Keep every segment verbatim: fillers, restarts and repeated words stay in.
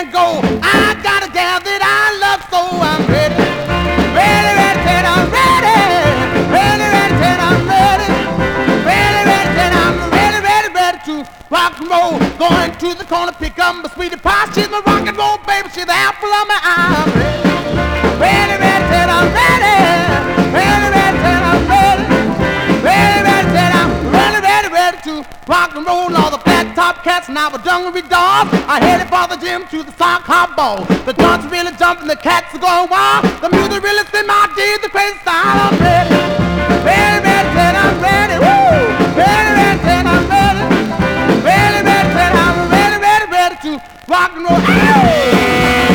and go. I got a gal that I love, so I'm ready. Ready, ready, ready, I'm ready. Ready, ready, ready, I'm ready. Ready, ready, ready, I'm ready, ready, ready to rock and roll. Going to the corner, pick up my sweetie pie. She's my rock and roll baby, she's the apple of my eye. I'm ready. Ready, ready, ready, I'm ready. Ready, ready, ready, I'm ready. Ready, ready, ready, I'm ready, ready, ready to rock and roll. All the flat top cats and our dungaree dolls are headed for the gym to the sock hop ball. The dogs are really jumping, the cats are going wild. The music really spin my deed, the crazy style. I'm ready. Ready, ready, ready, I'm ready. Woo! Ready, ready, ready, I'm ready. Ready, ready, ready, I'm ready, ready, ready to rock and roll. Hey!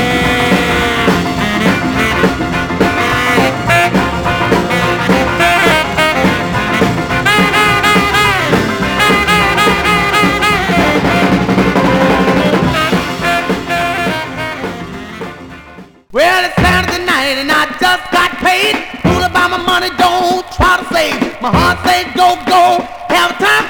Well, it's Saturday night and I just got paid. Fool about my money, don't try to save. My heart say go, go, have a time